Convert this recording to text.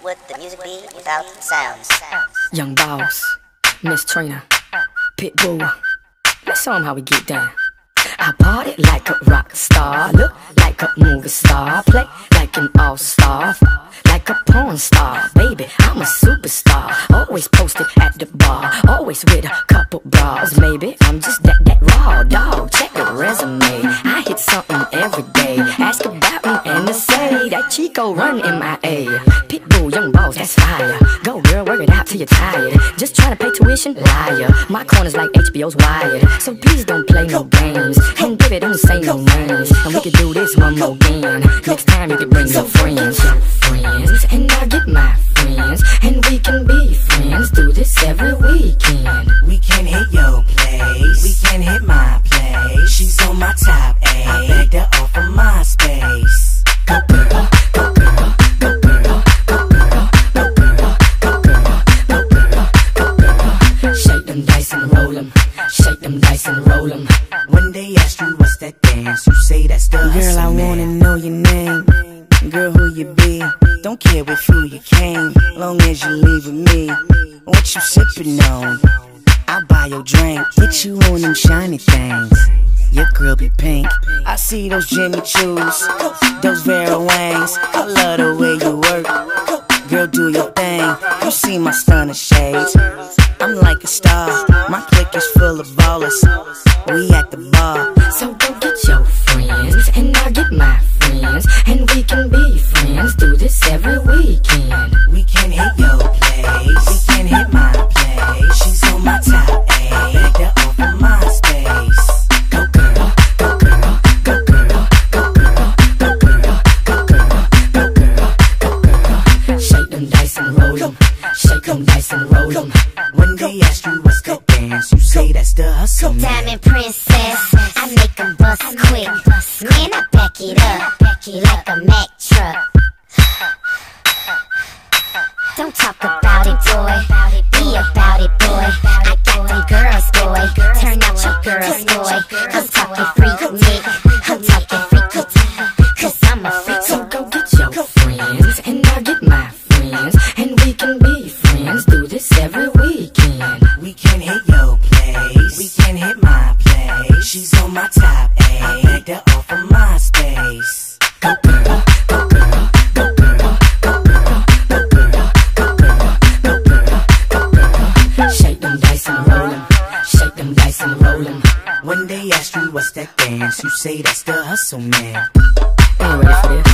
would the music be without sounds? Young Boss, Miss Trina, Pitbull, let's show 'em how we get down. I party like a rock star, look like a movie star, play like an all-star, like a porn star. Baby, I'm a superstar, always posted at the bar, always with a couple bras. Maybe I'm just that raw dog. Check the resume, I hit something every day. Ask about me and they say that Chico run MIA. Pitbull, Young Boss, that's fire. Go girl, work it out till you're tired. Just trying to pay tuition, liar. My corner's like HBO's Wired, so please don't play no games. And baby, don't say no names. And we could do this one more again. Next time you can bring your friends, and I'll get my friends, and we can be friends. Do this every weekend. We can hit your place, we can hit my place. She's on my top A, I begged her off of MySpace. Go girl, go girl, go girl, go girl, go girl, go girl, go girl, go girl. Shake them dice and roll 'em, shake them dice and roll 'em. When they ask you what's that dance, you say that's the hustle. Girl, I wanna know your name, girl, who you be. Don't care with who you came, long as you leave with me. What you sippin' on? I'll buy your drink, get you on them shiny things. Your girl be pink, I see those Jimmy Choos, those Vera Wangs. I love the way you work, girl, do your thing. You see my stunner shades, I'm like a star. My clique is full of ballers, we at the bar. So go get your friends, and I'll get my friends, and we can be friends. Do this every weekend. We can hit your place, we can hit my place. She's on my top A, I begged her off of MySpace. Go girl, go girl, go girl, go girl, go girl, go girl, go girl, go girl. Shake them dice and roll 'em, shake them dice and roll 'em. When they ask you what's that dance, you say that's the hustle. Diamond princess, I make 'em bust quick. Man, I back it up like a Mack truck. Don't talk about it, boy. Be about it, boy. I got them girls, boy. Turn out your girls, boy. I'm talking freak Nick, I'm talking freaky, 'cause I'm a freak. So go get your friends, and I'll get my friends, and we can be friends. Do this every weekend. We can hit your place, we can hit my place. She's on my top A, I begged her off of MySpace. Go girl, go girl, go girl, go girl, go girl, go girl, go girl, go girl. Shake them dice and roll 'em, shake them dice and roll 'em. When they ask you what's that dance, you say that's the hustle, man. Ain't ready for this.